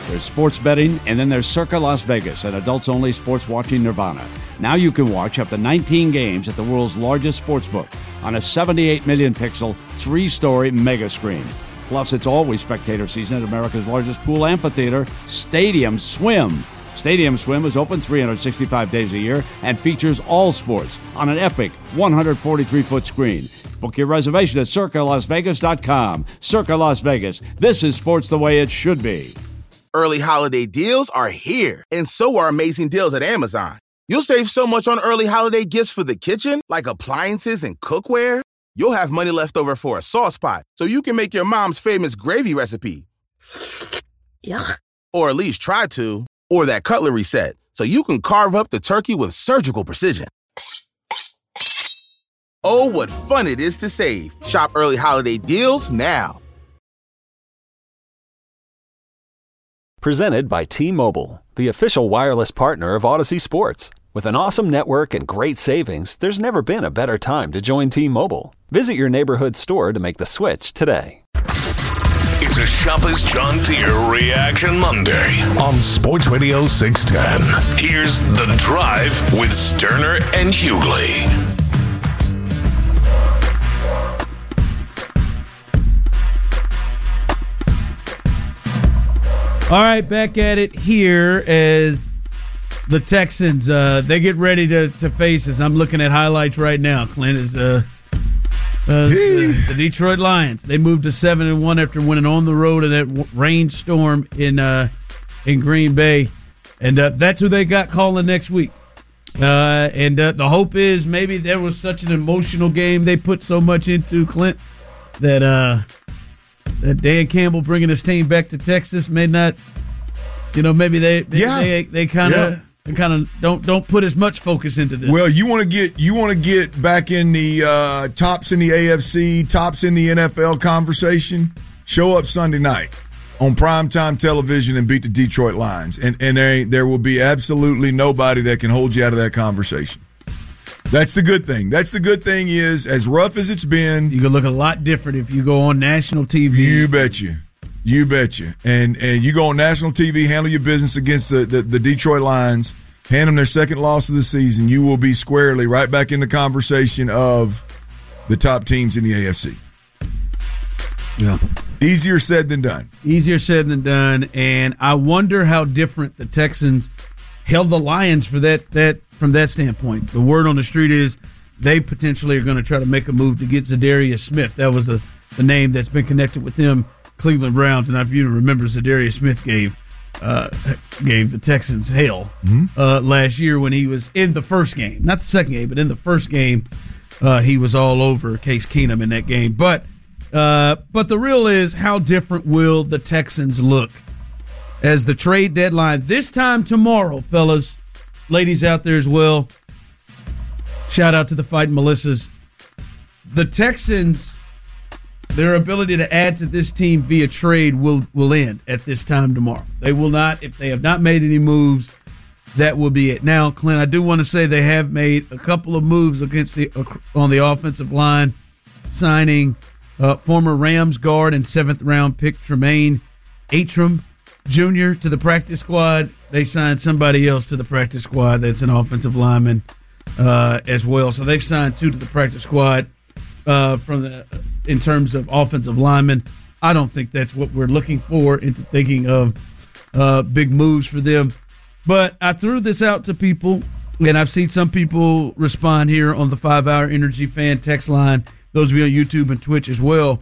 There's sports betting, and then there's Circa Las Vegas, an adults-only sports watching nirvana. Now you can watch up to 19 games at the world's largest sportsbook on a 78 million pixel, 3-story mega screen. Plus, it's always spectator season at America's largest pool amphitheater, Stadium Swim. Stadium Swim is open 365 days a year and features all sports on an epic 143-foot screen. Book your reservation at CircaLasVegas.com. Circa Las Vegas. This is sports the way it should be. Early holiday deals are here, and so are amazing deals at Amazon. You'll save so much on early holiday gifts for the kitchen, like appliances and cookware. You'll have money left over for a sauce pot, so you can make your mom's famous gravy recipe. Yuck. Or at least try to. Or that cutlery set, so you can carve up the turkey with surgical precision. Oh, what fun it is to save. Shop early holiday deals now. Presented by T-Mobile, the official wireless partner of Odyssey Sports. With an awesome network and great savings, there's never been a better time to join T-Mobile. Visit your neighborhood store to make the switch today. It's a Shopper's John Deere Reaction Monday on Sports Radio 610. Here's The Drive with Sterner and Hughley. All right, back at it here as the Texans, they get ready to face us. I'm looking at highlights right now. Clint is the Detroit Lions. They moved to 7-1 after winning on the road in that rainstorm in Green Bay, and that's who they got calling next week. And the hope is maybe there was such an emotional game they put so much into, Clint, that Dan Campbell bringing his team back to Texas may not, maybe they kind of don't put as much focus into this. Well, you want to get back in the tops in the AFC, tops in the NFL conversation. Show up Sunday night on primetime television and beat the Detroit Lions, and there will be absolutely nobody that can hold you out of that conversation. That's the good thing. That's the good thing is, as rough as it's been, you can look a lot different if you go on national TV. You betcha. You betcha. And you go on national TV, handle your business against the Detroit Lions, hand them their second loss of the season, you will be squarely right back in the conversation of the top teams in the AFC. Yeah. Easier said than done. Easier said than done. And I wonder how different the Texans held the Lions for that from that standpoint. The word on the street is they potentially are going to try to make a move to get Zadarius Smith. That was the name that's been connected with them, Cleveland Browns. And if you remember, Zadarius Smith gave the Texans hell last year when he was in the first game. Not the second game, but in the first game, he was all over Case Keenum in that game. But the real is, how different will the Texans look as the trade deadline this time tomorrow, fellas, ladies out there as well. Shout out to the Fighting Melissas. The Texans, their ability to add to this team via trade will end at this time tomorrow. They will not, if they have not made any moves, that will be it. Now, Clint, I do want to say they have made a couple of moves on the offensive line, signing former Rams guard and 7th round pick Tremaine Atram Jr. to the practice squad. They signed somebody else to the practice squad that's an offensive lineman as well. So they've signed 2 to the practice squad in terms of offensive linemen. I don't think that's what we're looking for into thinking of big moves for them. But I threw this out to people, and I've seen some people respond here on the 5 Hour Energy fan text line, those of you on YouTube and Twitch as well.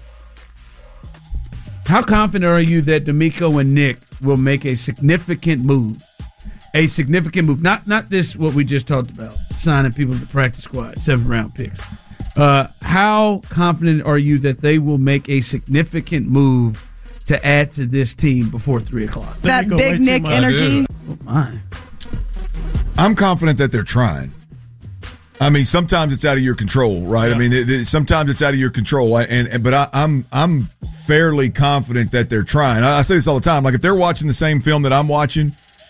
How confident are you that D'Amico and Nick will make a significant move? A significant move. Not this, what we just talked about, signing people to the practice squad, 7th round picks. How confident are you that they will make a significant move to add to this team before 3 o'clock? That big Nick energy. Oh, my. I'm confident that they're trying. I mean, sometimes it's out of your control, right? Yeah. I mean, sometimes it's out of your control, but I'm fairly confident that they're trying. I say this all the time. Like, if they're watching the same film that I'm watching,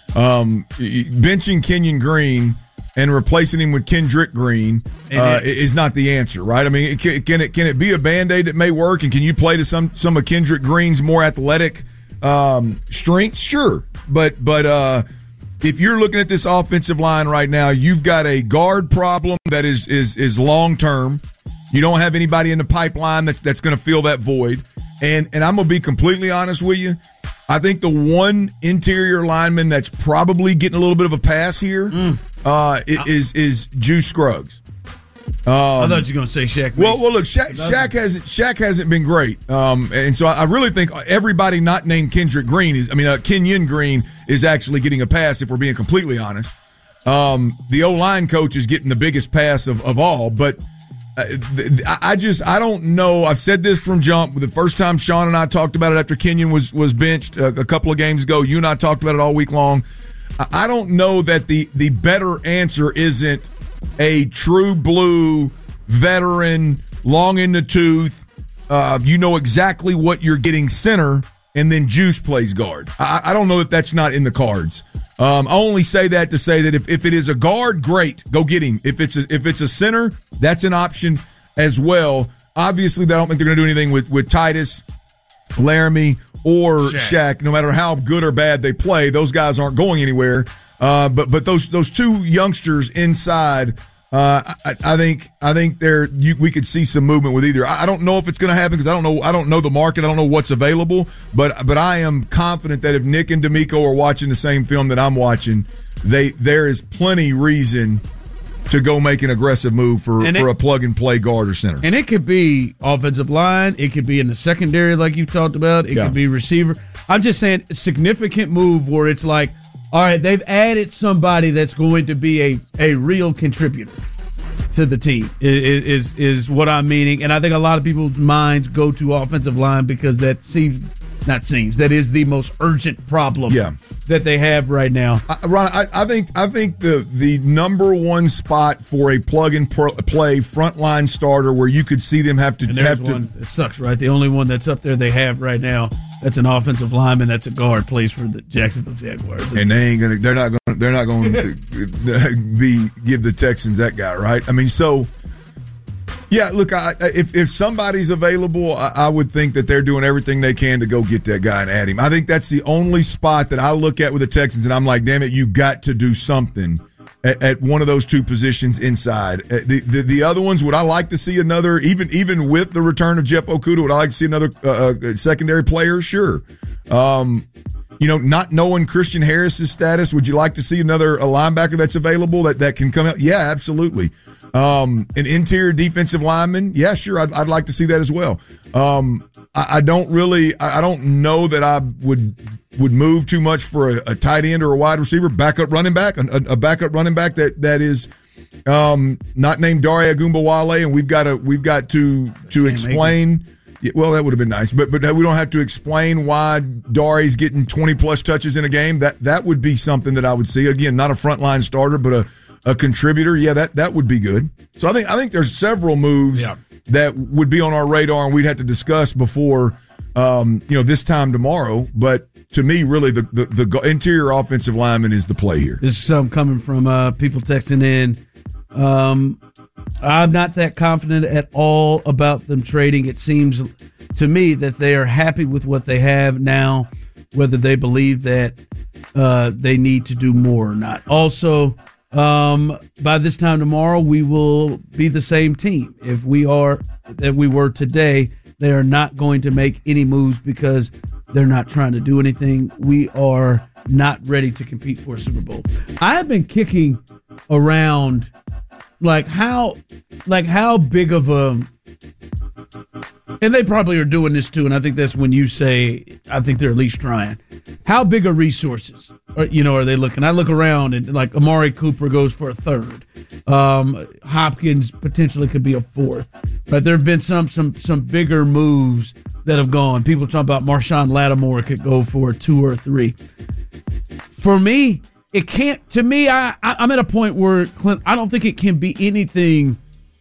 benching Kenyon Green and replacing him with Kendrick Green is not the answer, right? I mean, can it be a Band-Aid that may work, and can you play to some of Kendrick Green's more athletic Strengths, sure. But if you're looking at this offensive line right now, you've got a guard problem that is long term. You don't have anybody in the pipeline that's going to fill that void. And I'm going to be completely honest with you. I think the one interior lineman that's probably getting a little bit of a pass here is Juice Scruggs. I thought you were going to say Shaq. Well, look, Shaq hasn't been great, and so I really think everybody not named Kenyon Green is actually getting a pass. If we're being completely honest, the O-line coach is getting the biggest pass of all. But I don't know. I've said this from jump. The first time Sean and I talked about it after Kenyon was benched a couple of games ago. You and I talked about it all week long. I don't know that the better answer isn't a true blue veteran, long in the tooth. You know exactly what you're getting center, and then Juice plays guard. I don't know that that's not in the cards. I only say that to say that if it is a guard, great, go get him. If it's a center, that's an option as well. Obviously, I don't think they're going to do anything with Titus, Laramie, or Shaq. No matter how good or bad they play, those guys aren't going anywhere. But those two youngsters inside, I think we could see some movement with either. I don't know if it's going to happen because I don't know the market. I don't know what's available. But I am confident that if Nick and D'Amico are watching the same film that I'm watching, there is plenty reason to go make an aggressive move for a plug and play guard or center. And it could be offensive line. It could be in the secondary like you talked about. It could be receiver. I'm just saying a significant move where it's like, all right, they've added somebody that's going to be a real contributor to the team is what I'm meaning. And I think a lot of people's minds go to offensive line because that that is the most urgent problem that they have right now. Ron, I think the number one spot for a plug and play frontline starter where you could see them have to. It sucks, right? The only one that's up there they have right now. That's an offensive lineman. That's a guard. Plays for the Jacksonville Jaguars, and they're not going to give the Texans that guy, right? I mean, so yeah. Look, if somebody's available, I would think that they're doing everything they can to go get that guy and add him. I think that's the only spot that I look at with the Texans, and I'm like, damn it, you got to do something at one of those two positions inside. The other ones, would I like to see another, even with the return of Jeff Okudah, would I like to see another secondary player? Sure. Not knowing Christian Harris's status, would you like to see a linebacker that's available that can come out? Yeah, absolutely. An interior defensive lineman? Yeah, sure. I'd like to see that as well. I don't know that I would move too much for a tight end or a wide receiver, backup running back, a backup running back that is not named Dare Ogunbowale, and we've got to explain. Well, that would have been nice, but we don't have to explain why Dare's getting 20-plus touches in a game. That would be something that I would see. Again, not a frontline starter, but a contributor. Yeah, that would be good. So I think there's several moves that would be on our radar, and we'd have to discuss before this time tomorrow. But to me, really, the interior offensive lineman is the play here. This is some coming from people texting in. I'm not that confident at all about them trading. It seems to me that they are happy with what they have now, whether they believe that they need to do more or not. Also, by this time tomorrow, we will be the same team. If we are that we were today, they are not going to make any moves because they're not trying to do anything. We are not ready to compete for a Super Bowl. I have been kicking around how big of a, and they probably are doing this too, and I think that's when you say, I think they're at least trying. How big of resources are they looking? I look around and like Amari Cooper goes for a third. Hopkins potentially could be a fourth. But there have been some bigger moves that have gone. People talk about Marshawn Lattimore could go for 2 or 3. For me, it can't. To me, I'm at a point where Clint, I don't think it can be anything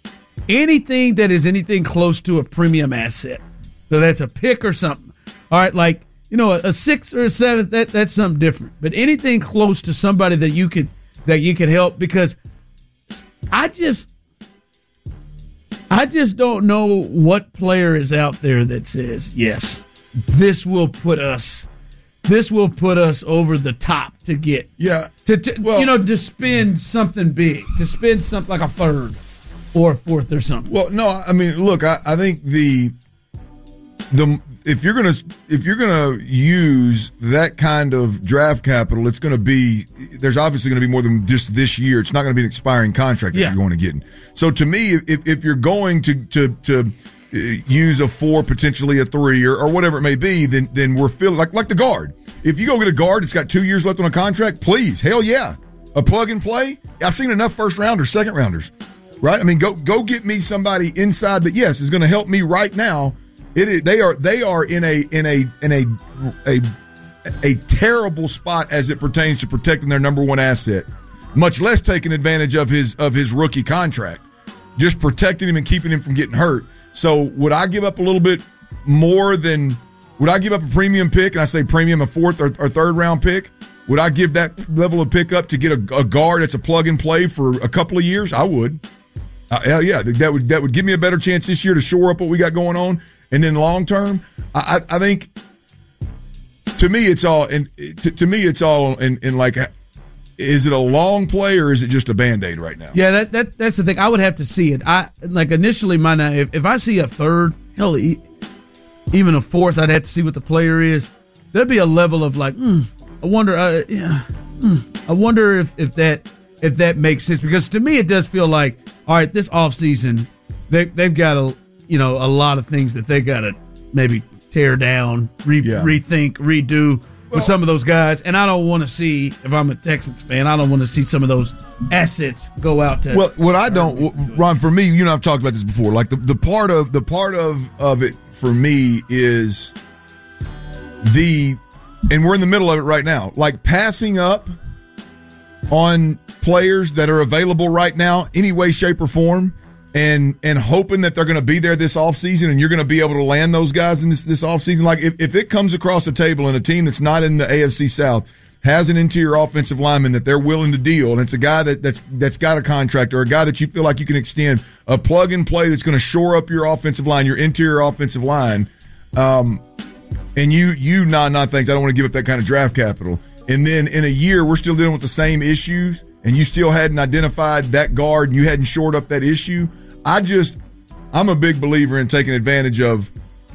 that is anything close to a premium asset. So that's a pick or something. All right, a 6 or a 7, that's something different. But anything close to somebody that you could help, because I just don't know what player is out there that says, yes, this will put us this will put us over the top to get to spend something big, to spend something like a third or a fourth or something. Well, no, I mean, look, I think if you're gonna use that kind of draft capital, it's going to be, there's obviously going to be more than just this year. It's not going to be an expiring contract that you're going to get. So to me, if you're going to use a 4, potentially a 3, or whatever it may be, then we're feeling like the guard. If you go get a guard that's got 2 years left on a contract, please, hell yeah, a plug and play. I've seen enough first rounders, second rounders, right? I mean, go get me somebody inside that, yes, is going to help me right now. They are in a terrible spot as it pertains to protecting their number one asset, much less taking advantage of his rookie contract, just protecting him and keeping him from getting hurt. So would I give up a little bit more than, would I give up a premium pick, and I say premium, a 4th or 3rd round pick? Would I give that level of pickup to get a guard that's a plug and play for a couple of years? I would. Hell yeah, that would give me a better chance this year to shore up what we got going on. And then long term, I think to me it's all in like, is it a long play or is it just a Band-Aid right now? Yeah, that's the thing. I would have to see it. I like initially if I see a third, hell, even a fourth, I'd have to see what the player is. There'd be a level of like, I wonder. I wonder if that makes sense, because to me it does feel like, all right, this offseason they've got a lot of things that they got to maybe tear down, rethink, redo with some of those guys. And I don't want to see, if I'm a Texans fan, I don't want to see some of those assets go out to. Well, what I don't, Ron, for me, I've talked about this before. Like the part of it for me is and we're in the middle of it right now, like passing up on players that are available right now, any way, shape, or form, and hoping that they're going to be there this offseason and you're going to be able to land those guys in this offseason. Like if it comes across the table and a team that's not in the AFC South has an interior offensive lineman that they're willing to deal, and it's a guy that's got a contract, or a guy that you feel like you can extend, a plug and play that's going to shore up your offensive line, your interior offensive line, and you not thinks, I don't want to give up that kind of draft capital. And then in a year, we're still dealing with the same issues, and you still hadn't identified that guard and you hadn't shored up that issue. I'm a big believer in taking advantage of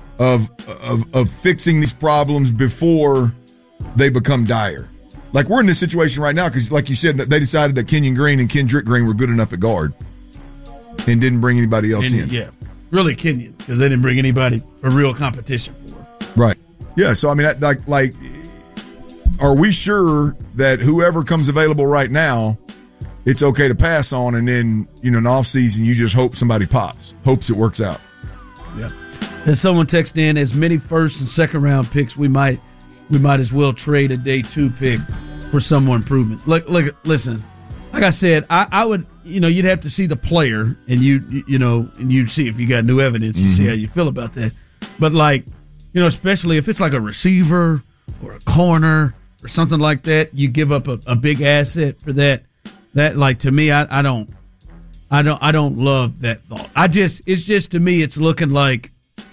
fixing these problems before they become dire. Like we're in this situation right now because, like you said, they decided that Kenyon Green and Kendrick Green were good enough at guard and didn't bring anybody else in. Yeah, really Kenyon, because they didn't bring anybody for real competition for him. Right. Yeah. So I mean, like, are we sure that whoever comes available right now, it's okay to pass on, and then, in the offseason, you just hope somebody pops, hopes it works out? Yeah. And someone texted in, as many first and second round picks, we might as well trade a day 2 pick for some more improvement. Look, listen, like I said, I would, you'd have to see the player, and you'd see if you got new evidence, you see how you feel about that. But especially if it's like a receiver or a corner or something like that, you give up a big asset for that. That, like, to me, I don't love that thought. It's just to me, it's looking like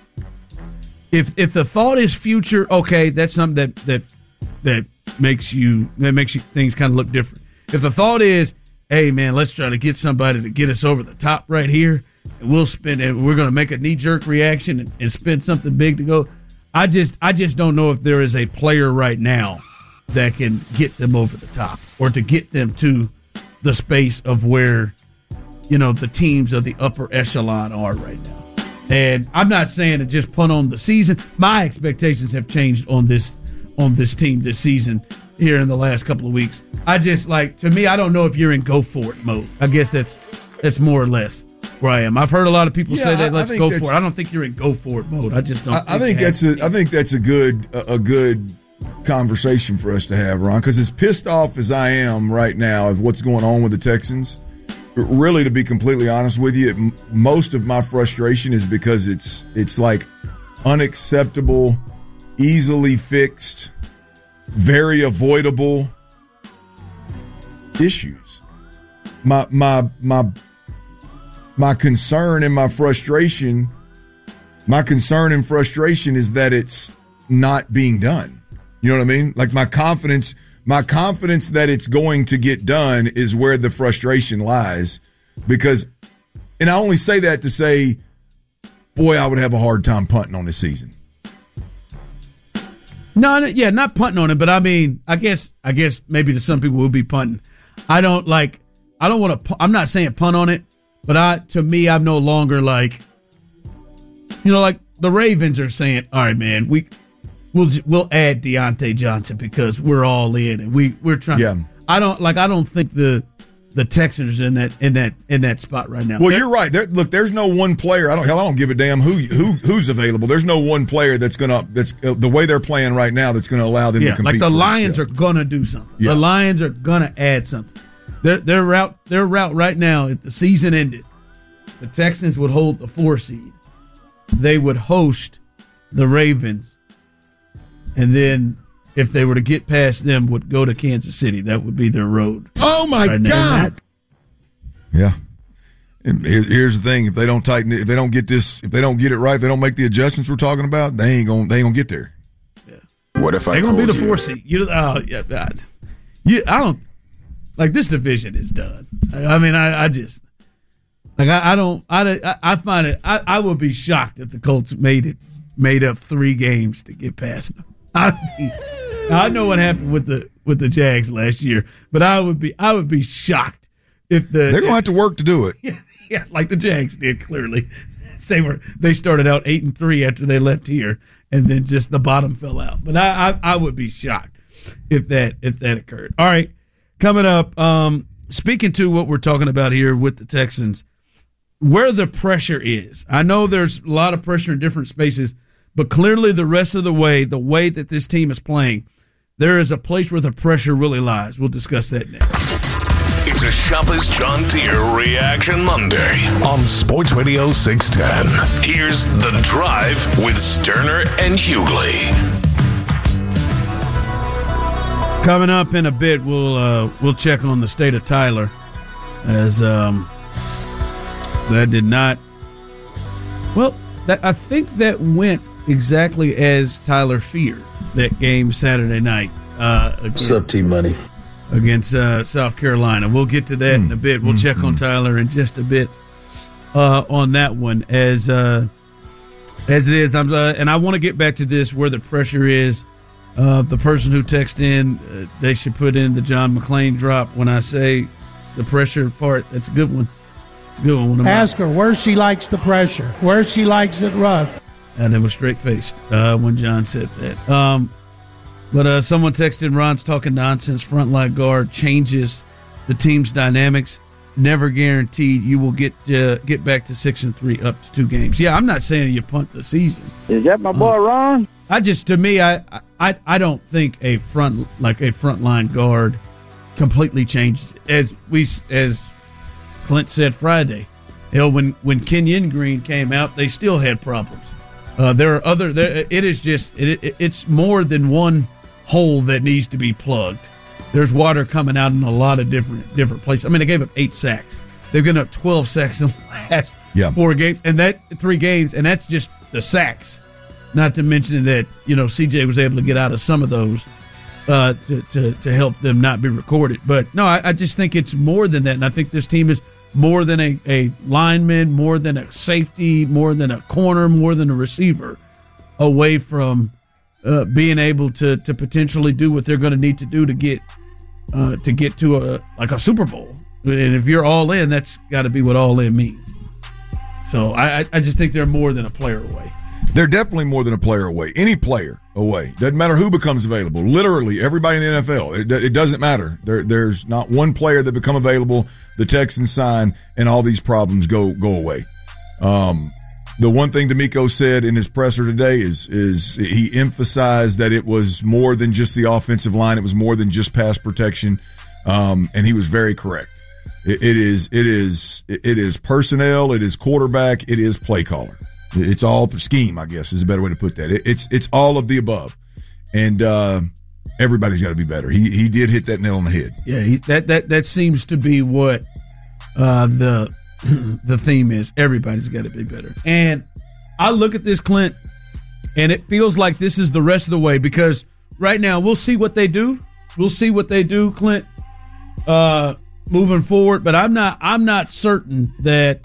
if the thought is future, okay, that's something that makes things kind of look different. If the thought is, hey man, let's try to get somebody to get us over the top right here, and we're going to make a knee jerk reaction and spend something big to go. I just don't know if there is a player right now that can get them over the top, or to get them to the space of where, the teams of the upper echelon are right now. And I'm not saying to just punt on the season. My expectations have changed on this team this season here in the last couple of weeks. To me, I don't know if you're in go for it mode. I guess that's more or less where I am. I've heard a lot of people say that let's go for it. I don't think you're in go for it mode. I just don't. I think that's a good conversation for us to have, Ron, because as pissed off as I am right now of what's going on with the Texans, really, to be completely honest with you, most of my frustration is because it's like unacceptable, easily fixed, very avoidable issues. My concern and my frustration and frustration is that it's not being done. You know what I mean? Like my confidence that it's going to get done is where the frustration lies. Because, and I only say that to say, boy, I would have a hard time punting on this season. No, yeah, not punting on it, but I mean, I guess maybe to some people will be punting. I'm not saying punt on it, but to me, I'm no longer like, like the Ravens are saying, all right, man, we'll add Deontay Johnson because we're all in and we're trying. Yeah. I don't think the Texans are in that spot right now. Well, you're right. There's no one player. I don't give a damn who's available. There's no one player that's the way they're playing right now that's gonna allow them to compete. Like the Lions are gonna do something. Yeah. The Lions are gonna add something. Their route right now, if the season ended, the Texans would hold the 4 seed. They would host the Ravens, and then if they were to get past them, would go to Kansas City. That would be their road. Oh my God! Yeah. And here's the thing: if they don't tighten it, if they don't get it right, if they don't make the adjustments we're talking about, they ain't gonna get there. Yeah. What if they're gonna be the 4 seed? I don't like this division is done. I mean, I just like I find it. I would be shocked if the Colts made up 3 games to get past them. I know what happened with the Jags last year, but I would be shocked if they're gonna have to work to do it. Yeah, like the Jags did. Clearly, they started out 8-3 after they left here, and then just the bottom fell out. But I would be shocked if that occurred. All right, coming up, speaking to what we're talking about here with the Texans, where the pressure is. I know there's a lot of pressure in different spaces. But clearly the rest of the way that this team is playing, there is a place where the pressure really lies. We'll discuss that next. It's a Shopper's John Deere Reaction Monday on Sports Radio 610. Here's The Drive with Sterner and Hughley. Coming up in a bit, we'll check on the state of Tyler, as that did not. Well, I think that went exactly as Tyler feared, that game Saturday night. What's up, T-Money? Against South Carolina. We'll get to that in a bit. We'll check on Tyler in just a bit on that one as it is. And I want to get back to this, where the pressure is. The person who texted in, they should put in the John McClain drop when I say the pressure part. That's a good one. It's a good one. Ask her where she likes the pressure, where she likes it rough. And they were straight-faced when John said that. But someone texted, Ron's talking nonsense. Front line guard changes the team's dynamics. Never guaranteed you will get back to 6-3 up to 2 games. Yeah, I'm not saying you punt the season. Is that my boy Ron? I don't think a front line guard completely changes. As Clint said Friday, when Kenyon Green came out, they still had problems. It's more than one hole that needs to be plugged. There's water coming out in a lot of different places. I mean, they gave up 8 sacks. They've given up 12 sacks in the last 4 games, and 3 games, and that's just the sacks. Not to mention that CJ was able to get out of some of those to help them not be recorded. But no, I just think it's more than that, and I think this team is more than a lineman, more than a safety, more than a corner, more than a receiver, away from being able to potentially do what they're going to need to do to get to a Super Bowl. And if you're all in, that's got to be what all in means. So I just think they're more than a player away. They're definitely more than a player away. Any player away. Doesn't matter who becomes available. Literally, everybody in the NFL. It doesn't matter. There's not one player that become available, the Texans sign, and all these problems go away. The one thing D'Amico said in his presser today is he emphasized that it was more than just the offensive line. It was more than just pass protection. And he was very correct. It is personnel. It is quarterback. It is play caller. It's all the scheme, I guess, is a better way to put that. It's all of the above, and everybody's got to be better. He did hit that nail on the head. Yeah, that seems to be what the theme is. Everybody's got to be better. And I look at this, Clint, and it feels like this is the rest of the way, because right now, we'll see what they do. We'll see what they do, Clint, moving forward. But I'm not certain that,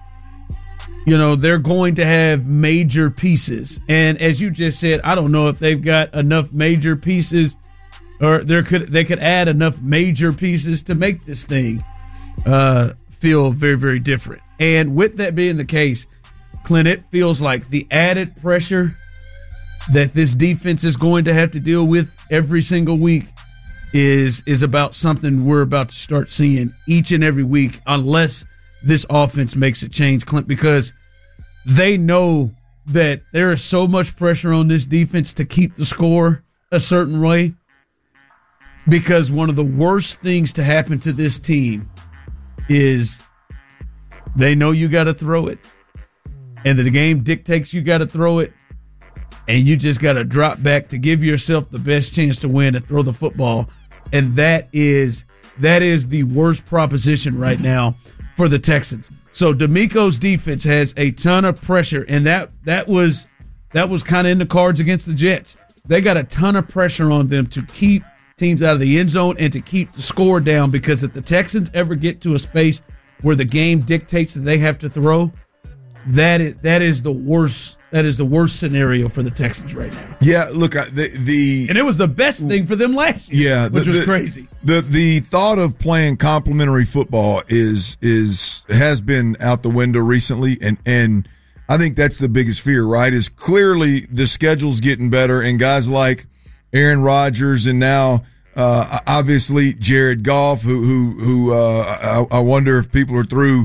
they're going to have major pieces. And as you just said, I don't know if they've got enough major pieces, or they could add enough major pieces to make this thing feel very, very different. And with that being the case, Clint, it feels like the added pressure that this defense is going to have to deal with every single week is about something we're about to start seeing each and every week, unless this offense makes a change, Clint, because they know that there is so much pressure on this defense to keep the score a certain way, because one of the worst things to happen to this team is they know you got to throw it, and the game dictates you got to throw it, and you just got to drop back to give yourself the best chance to win and throw the football. And that is the worst proposition right now for the Texans. So DeMeco's defense has a ton of pressure, and that was kind of in the cards against the Jets. They got a ton of pressure on them to keep teams out of the end zone and to keep the score down, because if the Texans ever get to a space where the game dictates that they have to throw, that is the worst. That is the worst scenario for the Texans right now. Yeah, look, and it was the best thing for them last year. Yeah, which was crazy. The thought of playing complementary football has been out the window recently, and I think that's the biggest fear. Right, is clearly the schedule's getting better, and guys like Aaron Rodgers and now obviously Jared Goff, who I wonder if people are through.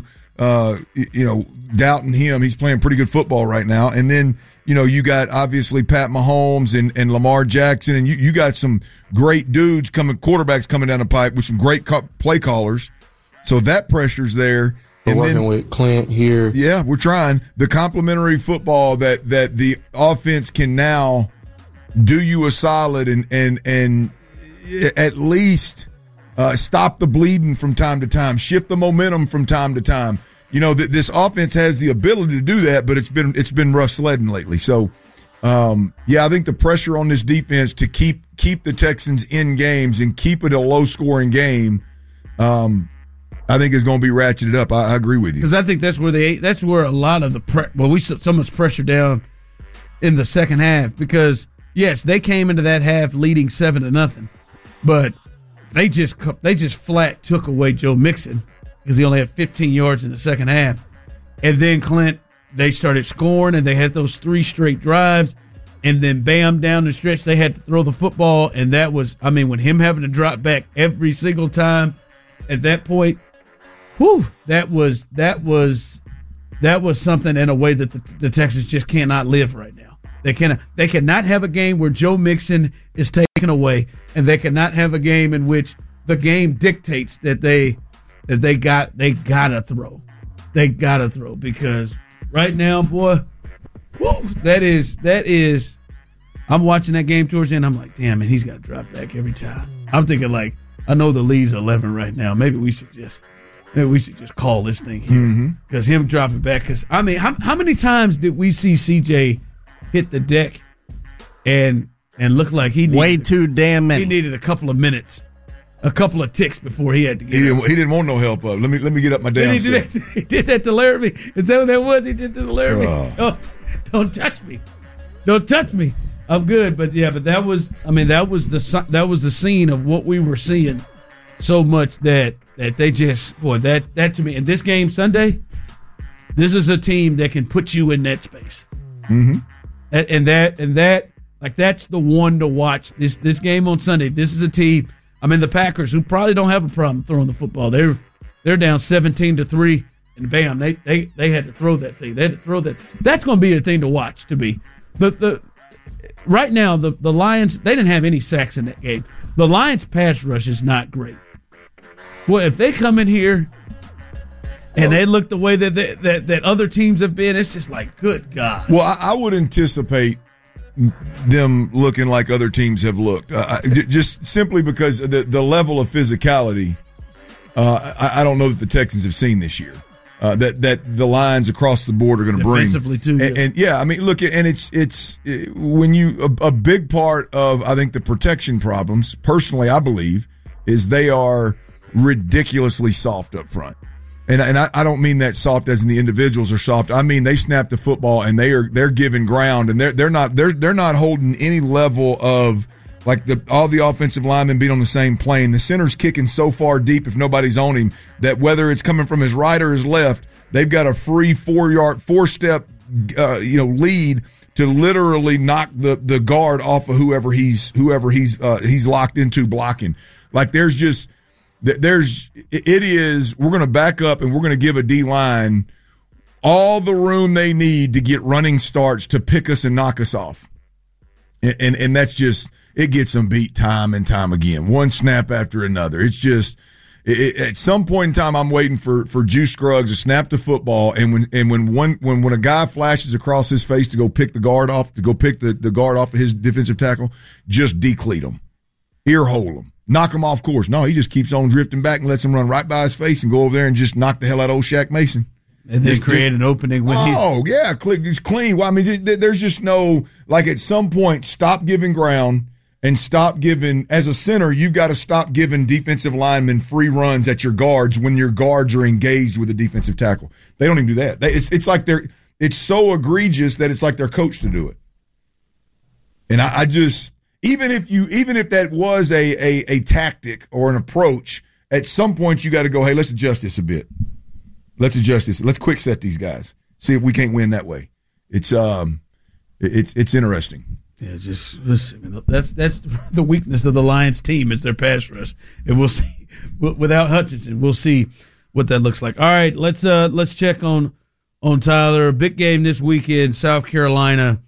Doubting him. He's playing pretty good football right now. And then, you got obviously Pat Mahomes and Lamar Jackson, and you got some great dudes quarterbacks coming down the pipe with some great play callers. So that pressure's there. We're working with Clint here. Yeah, we're trying. The complementary football that the offense can now do you a solid and at least stop the bleeding from time to time, shift the momentum from time to time. This offense has the ability to do that, but it's been rough sledding lately. So, I think the pressure on this defense to keep the Texans in games and keep it a low-scoring game, I think is going to be ratcheted up. I agree with you, because I think that's where a lot of we set so much pressure down in the second half, because yes, they came into that half leading 7-0, but they just flat took away Joe Mixon, because he only had 15 yards in the second half. And then, Clint, they started scoring, and they had those 3 straight drives, and then bam, down the stretch, they had to throw the football, and that was, with him having to drop back every single time at that point, that was something in a way that the Texans just cannot live right now. They cannot have a game where Joe Mixon is taken away, and they cannot have a game in which the game dictates that they gotta throw. They gotta throw, because right now, boy, that is. I'm watching that game towards the end. I'm like, damn, man, he's got to drop back every time. I'm thinking, like, I know the lead's 11 right now. Maybe we should just call this thing here, because him dropping back. Because how many times did we see CJ hit the deck and look like he needed way too damn many? He needed a couple of minutes. A couple of ticks before he had to get He didn't want no help up. Let me get up my damn self. He did that to Laramie. Is that what that was? He did to Laramie. Oh, don't touch me. Don't touch me. I'm good. But that was the scene of what we were seeing so much that they just, boy, that to me, in this game Sunday, this is a team that can put you in that space. Mm-hmm. And that like, that's the one to watch this game on Sunday. This is a team, the Packers, who probably don't have a problem throwing the football. They're down 17-3, and bam, they had to throw that thing. They had to throw that. That's going to be a thing to watch. To be right now, the Lions, they didn't have any sacks in that game. The Lions' pass rush is not great. Well, if they come in here and they look the way that other teams have been, it's just like, good God. Well, I would anticipate them looking like other teams have looked, just simply because the level of physicality. I don't know that the Texans have seen this year. that the Lions across the board are going to bring. Defensively too. And yeah, I mean, look, and it's when a big part of, I think, the protection problems, personally, I believe, is they are ridiculously soft up front. And I don't mean that soft as in the individuals are soft. I mean they snap the football and they're giving ground, and they're not holding any level of, like, all the offensive linemen being on the same plane. The center's kicking so far deep if nobody's on him that whether it's coming from his right or his left, they've got a free 4-step lead to literally knock the guard off of whoever he's locked into blocking. Like we're going to back up and we're going to give a D-line all the room they need to get running starts to pick us and knock us off. And that's just, it gets them beat time and time again, one snap after another. It's just, at some point in time, I'm waiting for Juice Scruggs to snap the football, and when a guy flashes across his face to go pick the guard off, the guard off of his defensive tackle, just decleat him, ear hole him, knock him off course. No, he just keeps on drifting back and lets him run right by his face and go over there and just knock the hell out of old Shaq Mason. And then create an opening when it's clean. Well, I mean, there's just no, like, at some point, stop giving ground and stop giving, as a center, you've got to stop giving defensive linemen free runs at your guards when your guards are engaged with a defensive tackle. They don't even do that. It's like it's so egregious that it's like they're coached to do it. And I just, even if that was a tactic or an approach, at some point you got to go, hey, let's adjust this a bit. Let's adjust this. Let's quick set these guys. See if we can't win that way. It's interesting. Yeah, just listen. That's the weakness of the Lions team is their pass rush, and we'll see without Hutchinson. We'll see what that looks like. All right, let's check on Tyler. A big game this weekend. South Carolina,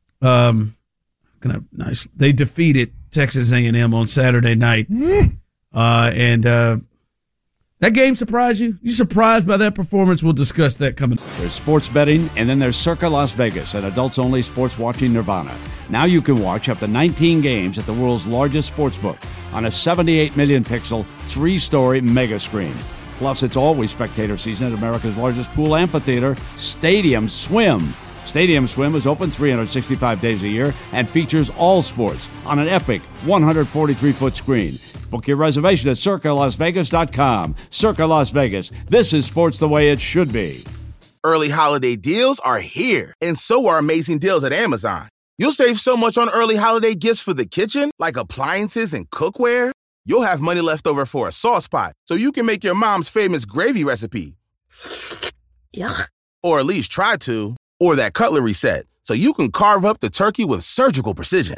they defeated Texas A&M on Saturday night, and. That game surprised you? You surprised by that performance? We'll discuss that coming up. There's sports betting, and then there's Circa Las Vegas, an adults-only sports watching nirvana. Now you can watch up to 19 games at the world's largest sports book on a 78 million pixel, 3-story mega screen. Plus, it's always spectator season at America's largest pool amphitheater, Stadium Swim. Stadium Swim is open 365 days a year and features all sports on an epic 143-foot screen. Book your reservation at CircaLasVegas.com. Circa Las Vegas. This is sports the way it should be. Early holiday deals are here, and so are amazing deals at Amazon. You'll save so much on early holiday gifts for the kitchen, like appliances and cookware. You'll have money left over for a sauce pot, so you can make your mom's famous gravy recipe. Yuck. Or at least try to. Or that cutlery set, so you can carve up the turkey with surgical precision.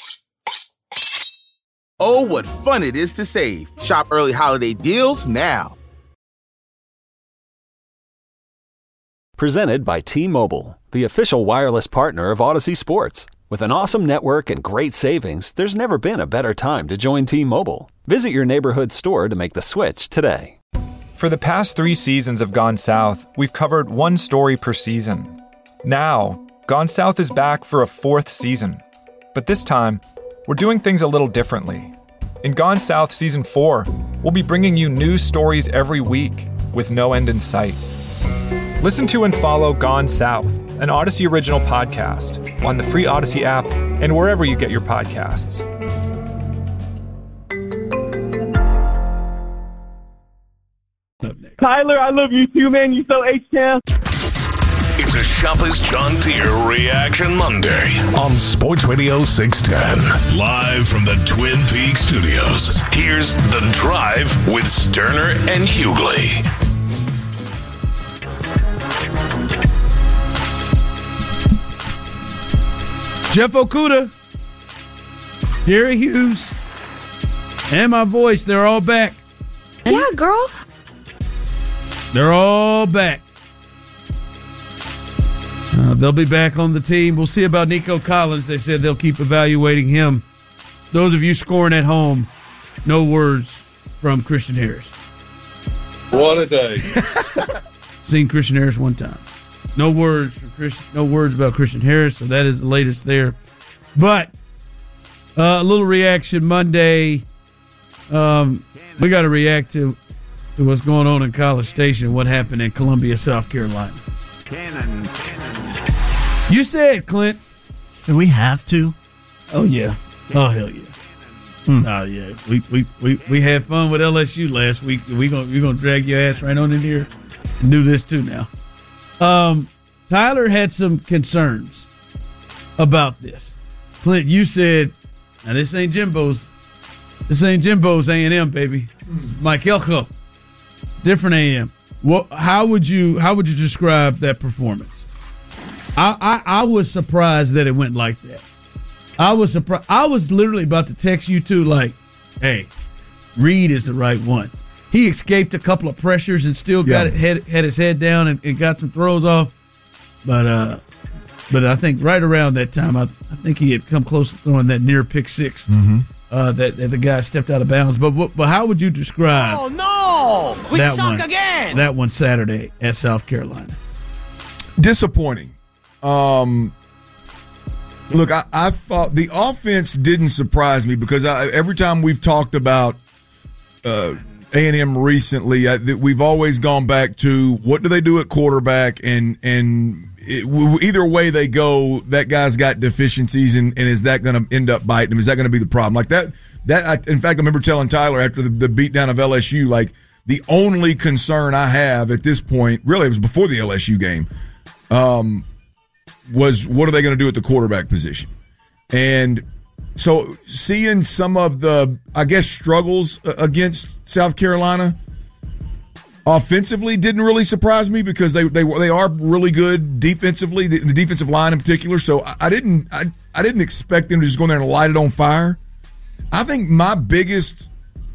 Oh, what fun it is to save. Shop early holiday deals now. Presented by T-Mobile, the official wireless partner of Odyssey Sports. With an awesome network and great savings, there's never been a better time to join T-Mobile. Visit your neighborhood store to make the switch today. For the past 3 seasons of Gone South, we've covered one story per season. Now, Gone South is back for a 4th season. But this time, we're doing things a little differently. In Gone South Season 4, we'll be bringing you new stories every week with no end in sight. Listen to and follow Gone South, an Odyssey original podcast, on the free Odyssey app and wherever you get your podcasts. Tyler, I love you too, man. You so H-Town. It's a Shopper's John Deere Reaction Monday on Sports Radio 610. Live from the Twin Peaks studios. Here's The Drive with Sterner and Hughley. Jeff Okudah, Jerry Hughes, and my voice, they're all back. Yeah, girl. They're all back. They'll be back on the team. We'll see about Nico Collins. They said they'll keep evaluating him. Those of you scoring at home, no words from Christian Harris. What a day. Seen Christian Harris one time. No words from Christian. No words about Christian Harris. So that is the latest there. But a little reaction Monday. We got to react to to what's going on in College Station, what happened in Columbia, South Carolina. Cannon. You said, Clint. Do we have to? Oh, yeah. Oh, hell yeah. Oh, yeah. We had fun with LSU last week. We're gonna drag your ass right on in here and do this too now. Tyler had some concerns about this. Clint, you said, now this ain't Jimbo's A&M, baby. This is Mike Elko. Different A&M. How would you describe that performance? I was surprised that it went like that. I was surprised. I was literally about to text you two like, hey, Reed is the right one. He escaped a couple of pressures and still got had his head down and got some throws off. But I think right around that time, I think he had come close to throwing that near pick six that the guy stepped out of bounds. But how would you describe? Oh no, we suck again. That one Saturday at South Carolina. Disappointing. Look, I thought the offense didn't surprise me because every time we've talked about A&M recently, we've always gone back to what do they do at quarterback, and either way they go, that guy's got deficiencies, and is that going to end up biting him? Is that going to be the problem? Like that in fact, I remember telling Tyler after the beatdown of LSU, like the only concern I have at this point, really it was before the LSU game, was what are they going to do at the quarterback position? And so seeing some of the, I guess, struggles against South Carolina offensively didn't really surprise me because they are really good defensively, the defensive line in particular. So I didn't expect them to just go in there and light it on fire. I think my biggest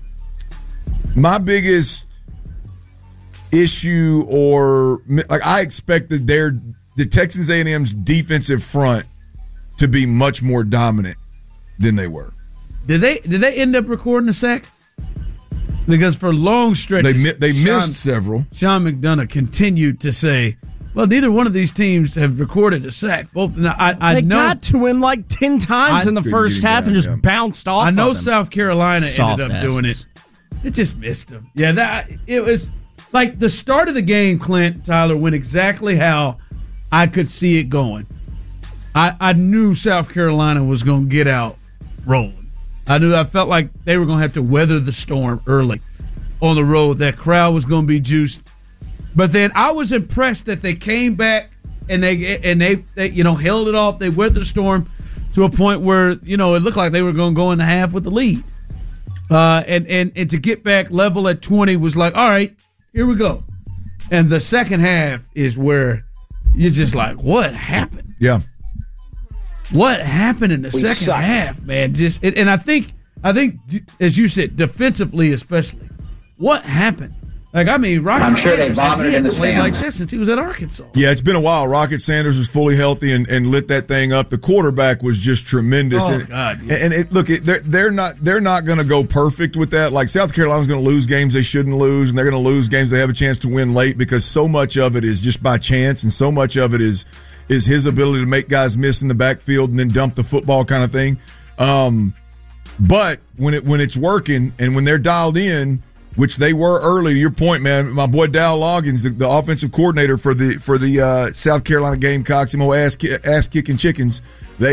issue, or like I expected the Texas A&M's defensive front to be much more dominant than they were. Did they end up recording a sack? Because for long stretches they missed several. Sean McDonough continued to say, well, neither one of these teams have recorded a sack. Both they got to him like 10 times in the first half and just bounced off. I know of him. South Carolina ended up doing it. It just missed them. Yeah, it was like the start of the game, Clint, Tyler, went exactly how I could see it going. I knew South Carolina was going to get out rolling. I felt like they were going to have to weather the storm early on the road. That crowd was going to be juiced. But then I was impressed that they came back and they held it off. They weathered the storm to a point where, it looked like they were going to go in the half with the lead. And to get back level at 20 was like, all right, here we go. And the second half is where you're just like, what happened? Yeah. What happened in the second half, man? And I think as you said, defensively especially, what happened? Like, I mean, I'm sure they vomited in the stands like this since he was at Arkansas. Yeah, it's been a while. Rocket Sanders was fully healthy and lit that thing up. The quarterback was just tremendous. Oh, God. Yeah. And they're not going to go perfect with that. Like, South Carolina's going to lose games they shouldn't lose, and they're going to lose games they have a chance to win late because so much of it is just by chance, and so much of it is his ability to make guys miss in the backfield and then dump the football kind of thing. But when it's working and when they're dialed in, which they were early, to your point, man, my boy Dow Loggins, the offensive coordinator for the South Carolina Gamecocks, ass kicking chickens,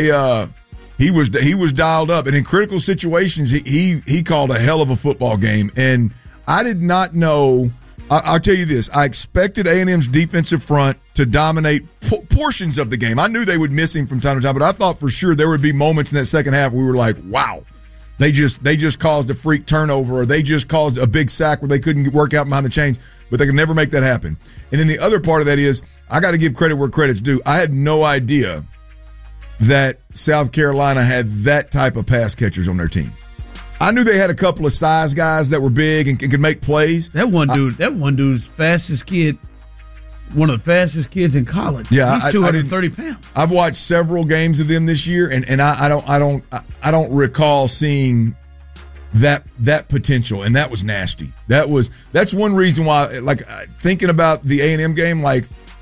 he was dialed up, and in critical situations he called a hell of a football game. And I did not know. I'll tell you this: I expected A&M's defensive front to dominate portions of the game. I knew they would miss him from time to time, but I thought for sure there would be moments in that second half where we were like, wow. They just caused a freak turnover, or they just caused a big sack where they couldn't work out behind the chains, but they could never make that happen. And then the other part of that is, I got to give credit where credit's due. I had no idea that South Carolina had that type of pass catchers on their team. I knew they had a couple of size guys that were big and could make plays. That one dude's fastest kid. One of the fastest kids in college. Yeah, he's 230 pounds. I've watched several games of them this year, and I don't recall seeing that potential, and that was nasty. That's one reason why, like, thinking about the A&M game, like,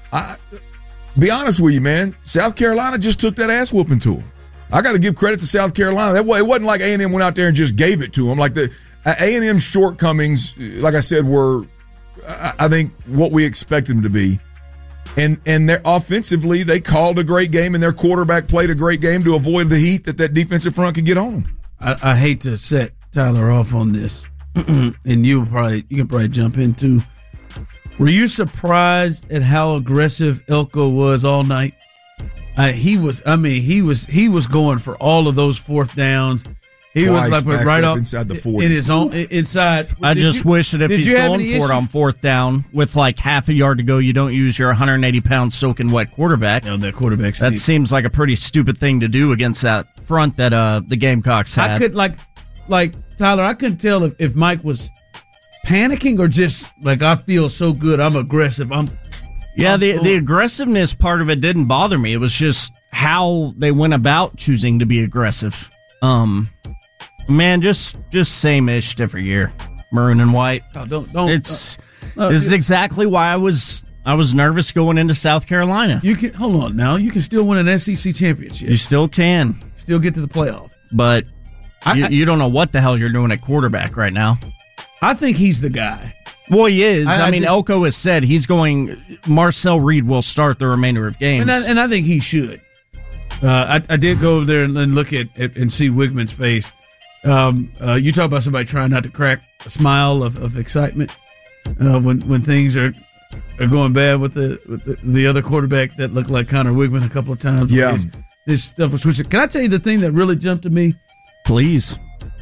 be honest with you, man, South Carolina just took that ass whooping to them. I got to give credit to South Carolina. It wasn't like A&M went out there and just gave it to them. Like the A&M shortcomings, like I said, were I think, what we expect them to be. And they're offensively, they called a great game, and their quarterback played a great game to avoid the heat that defensive front could get on them. I hate to set Tyler off on this, and you can probably jump in too. Were you surprised at how aggressive Elko was all night? He was going for all of those fourth downs. He Twice was like right up inside the 40. in his own inside. I just wish that if he's going for it on fourth down with like half a yard to go, you don't use your 180-pound soaking wet quarterback. No, that quarterback. That seems like a pretty stupid thing to do against that front that the Gamecocks had. I could like Tyler. I couldn't tell if Mike was panicking or just like, I feel so good, I'm aggressive. The aggressiveness part of it didn't bother me. It was just how they went about choosing to be aggressive. Man, just same-ish every year. Maroon and white. Oh, don't. This is exactly why I was nervous going into South Carolina. You can hold on now. You can still win an SEC championship. You still can. Still get to the playoff. But you don't know what the hell you're doing at quarterback right now. I think he's the guy. Well, he is. I mean, Elko has said Marcel Reed will start the remainder of games. And I think he should. I did go over there and look at and see Wigman's face. You talk about somebody trying not to crack a smile of excitement when things are going bad with the other quarterback that looked like Connor Wigman a couple of times. Yeah. This stuff was switching. Can I tell you the thing that really jumped to me? Please.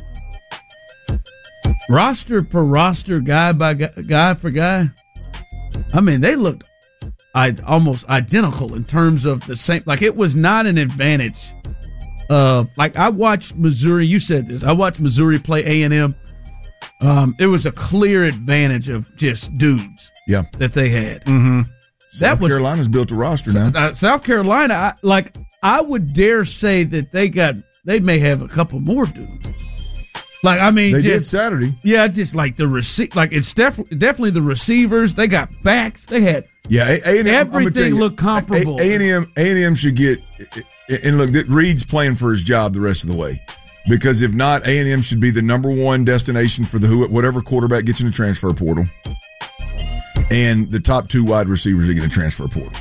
Roster per roster, guy for guy. I mean, they looked almost identical in terms of the same. Like, it was not an advantage. Like, I watched Missouri. You said this. I watched Missouri play A&M. It was a clear advantage of just dudes. Yeah, that they had. Mm-hmm. South Carolina's built a roster now. South Carolina, I would dare say that they may have a couple more dudes. Like, I mean, they did Saturday. Yeah, just like the it's definitely the receivers. They got backs. They had A&M, everything looked comparable. A&M should get, and look, Reed's playing for his job the rest of the way, because if not, A&M should be the number one destination for whatever quarterback gets in the transfer portal, and the top two wide receivers are going to transfer portal.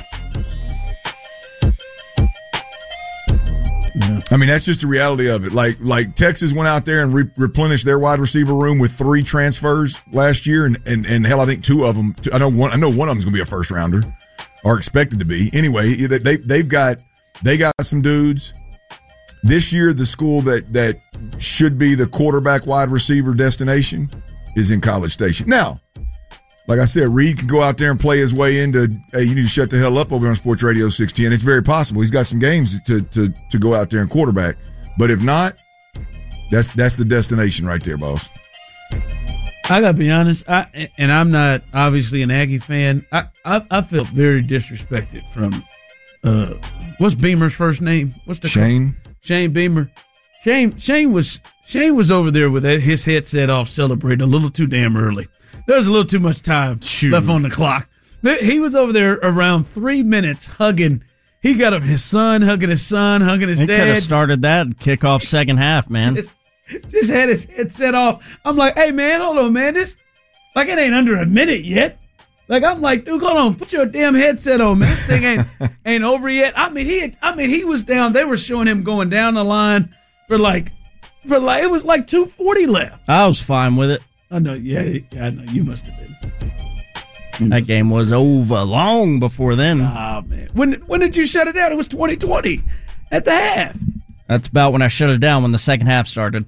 Yeah. I mean, that's just the reality of it. Like Texas went out there and replenished their wide receiver room with 3 transfers last year, and hell, I think 2 of them. I know one of them is going to be a first rounder, or expected to be. Anyway, they got some dudes. This year, the school that should be the quarterback wide receiver destination is in College Station. Now, like I said, Reed can go out there and play his way into, hey, you need to shut the hell up over on Sports Radio 610. It's very possible. He's got some games to go out there and quarterback. But if not, that's the destination right there, boss. I got to be honest, and I'm not obviously an Aggie fan. I felt very disrespected from, what's Beamer's first name? Shane? Shane Beamer. Shane was over there with his headset off celebrating a little too damn early. There was a little too much time left on the clock. He was over there around 3 minutes hugging. He got up his son, hugging his dad. He could have started that kickoff second half, man. Just had his headset off. I'm like, hey, man, hold on, man. This, like, it ain't under a minute yet. Like, I'm like, dude, hold on, put your damn headset on, man. This thing ain't over yet. I mean, he was down. They were showing him going down the line for like it was like 2:40 left. I was fine with it. I know, yeah, I know. You must have been. That game was over long before then. Oh, man. When did you shut it down? It was 2020 at the half. That's about when I shut it down, when the second half started.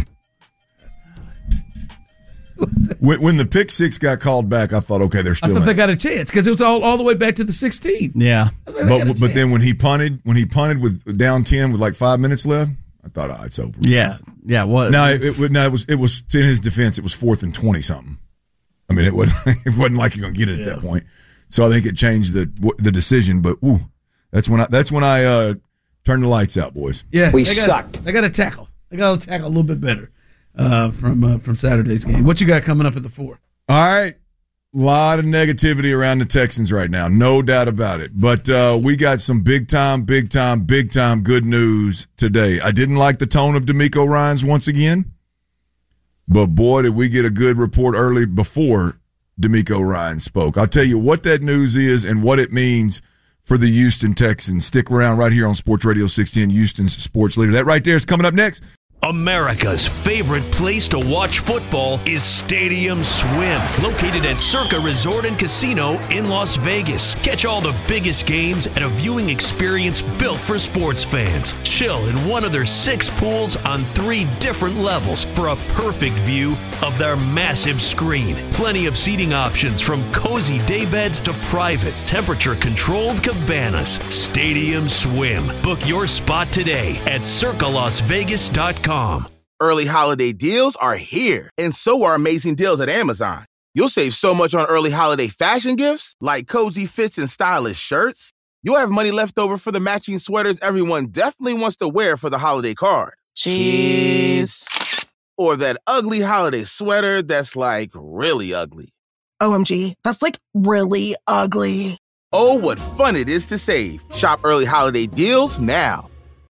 When the pick six got called back, I thought, okay, they're still in. I thought they got a chance because it was all the way back to the 16. Yeah. But then when he punted with down 10 with like 5 minutes left, I thought, it's over. Yeah. Yeah, what? No, it was in his defense, it was 4th and 20 something. I mean, it wasn't like you're going to get it at that point. So I think it changed the decision, but that's when I turned the lights out, boys. Yeah. We sucked. They got to tackle. They got to tackle a little bit better. From Saturday's game. What you got coming up at the 4? All right. A lot of negativity around the Texans right now. No doubt about it. But we got some big time good news today. I didn't like the tone of DeMeco Ryans once again. But, boy, did we get a good report early before DeMeco Ryans spoke. I'll tell you what that news is and what it means for the Houston Texans. Stick around right here on Sports Radio 610, Houston's sports leader. That right there is coming up next. America's favorite place to watch football is Stadium Swim, located at Circa Resort and Casino in Las Vegas. Catch all the biggest games at a viewing experience built for sports fans. Chill in one of their 6 pools on 3 different levels for a perfect view of their massive screen. Plenty of seating options from cozy daybeds to private, temperature-controlled cabanas. Stadium Swim. Book your spot today at circalasvegas.com. Early holiday deals are here, and so are amazing deals at Amazon. You'll save so much on early holiday fashion gifts, like cozy fits and stylish shirts. You'll have money left over for the matching sweaters everyone definitely wants to wear for the holiday card. Cheese. Or that ugly holiday sweater that's, like, really ugly. OMG, that's, like, really ugly. Oh, what fun it is to save. Shop early holiday deals now.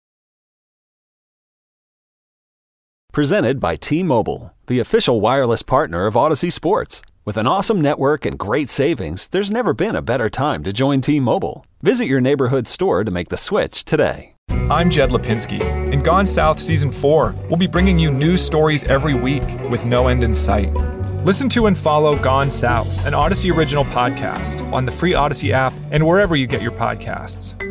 Presented by T-Mobile, the official wireless partner of Odyssey Sports. With an awesome network and great savings, there's never been a better time to join T-Mobile. Visit your neighborhood store to make the switch today. I'm Jed Lipinski. In Gone South Season 4, we'll be bringing you news stories every week with no end in sight. Listen to and follow Gone South, an Odyssey original podcast, on the free Odyssey app and wherever you get your podcasts.